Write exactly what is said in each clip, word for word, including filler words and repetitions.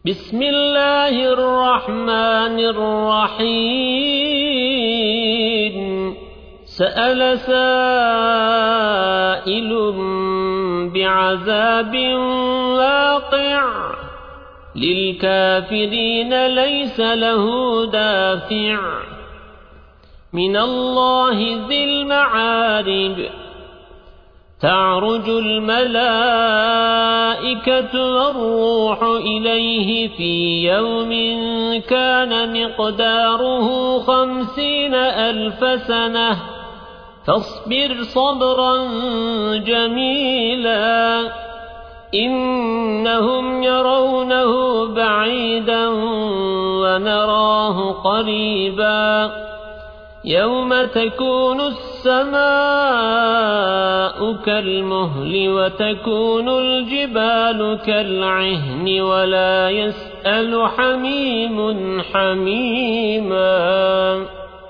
بسم الله الرحمن الرحيم سأل سائل بعذاب واقع للكافرين ليس له دافع من الله ذي المعارج تعرج الملائكة والروح إليه في يوم كان مقداره خمسين ألف سنة فاصبر صبرا جميلا إنهم يرونه بعيدا ونراه قريبا يوم تكون السماء كالمهل وتكون الجبال كالعهن ولا يسأل حميم حميما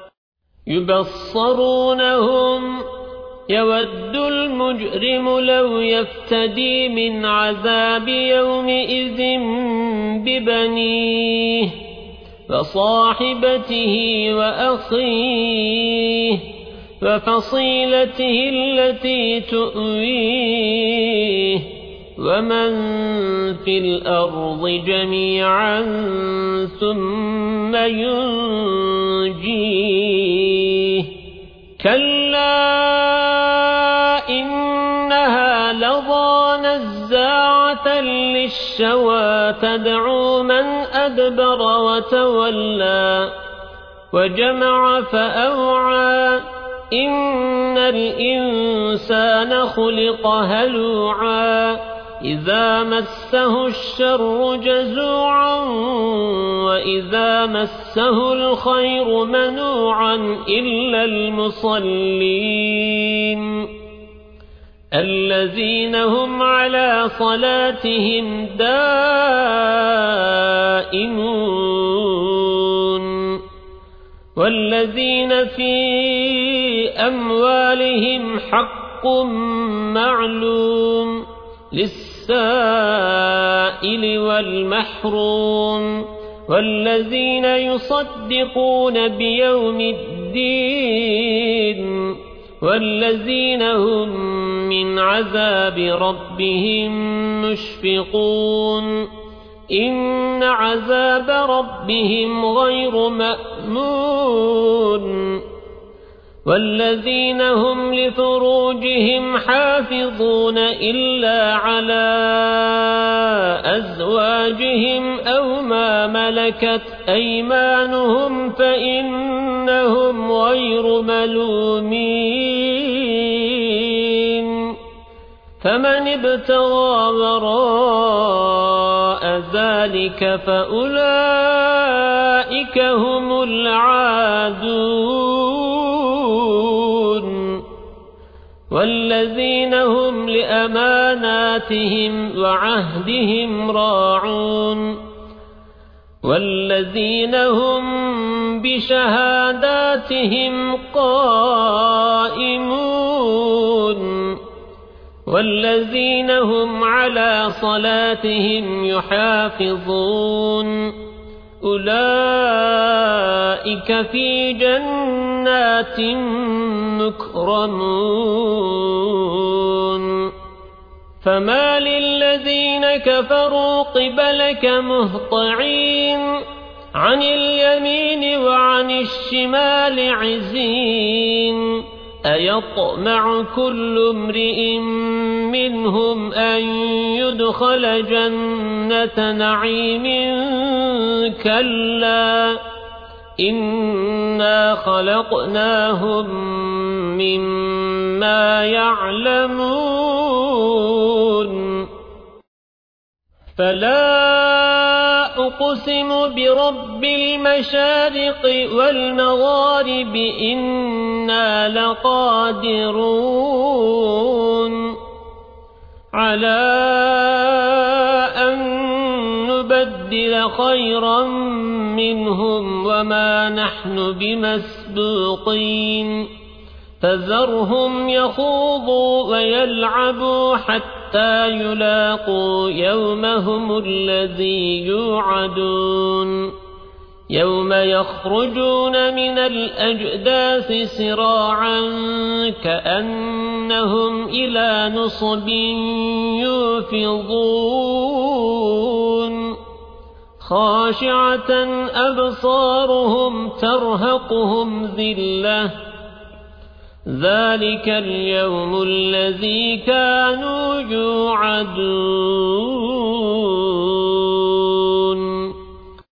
يبصرونهم يود المجرم لو يفتدي من عذاب يومئذ ببنيه وصاحبته وأخيه وفصيلته التي تؤويه ومن في الأرض جميعا ثم ينجيه كلا إنها لظى نزاعة للشوى تدعو من أدبر وتولى وجمع فأوعى إن الإنسان خلق هلوعا إذا مسه الشر جزوعا وإذا مسه الخير منوعا إلا المصلين الذين هم على صلاتهم دائمون والذين في أموالهم حق معلوم للسائل والمحروم والذين يصدقون بيوم الدين والذين هم من عذاب ربهم مشفقون إن عذاب ربهم غير مأمون والذين هم لفروجهم حافظون إلا على أزواجهم أو ما ملكت أيمانهم فإنهم غير ملومين فمن ابتغى وراء ذلك فأولئك هم العادون والذين هم لأماناتهم وعهدهم راعون والذين هم بشهاداتهم قائمون والذين هم على صلاتهم يحافظون أولئك في جنات مكرمون فما للذين كفروا قبلك مهطعين عن اليمين وعن الشمال عزين أيطمع كل امرئ منهم أن يدخل جنة نعيم كلا إنا خلقناهم مما يعلمون فلا أقسم برب المشارق والمغارب إنا لقادرون على أن نبدل خيرا منهم وما نحن بمسبوقين فذرهم يخوضوا ويلعبوا حتى حتى يلاقوا يومهم الذي يوعدون يوم يخرجون من الأجداث سراعا كأنهم إلى نصب يوفضون خاشعة أبصارهم ترهقهم ذلة ذلك اليوم الذي كانوا يوعدون.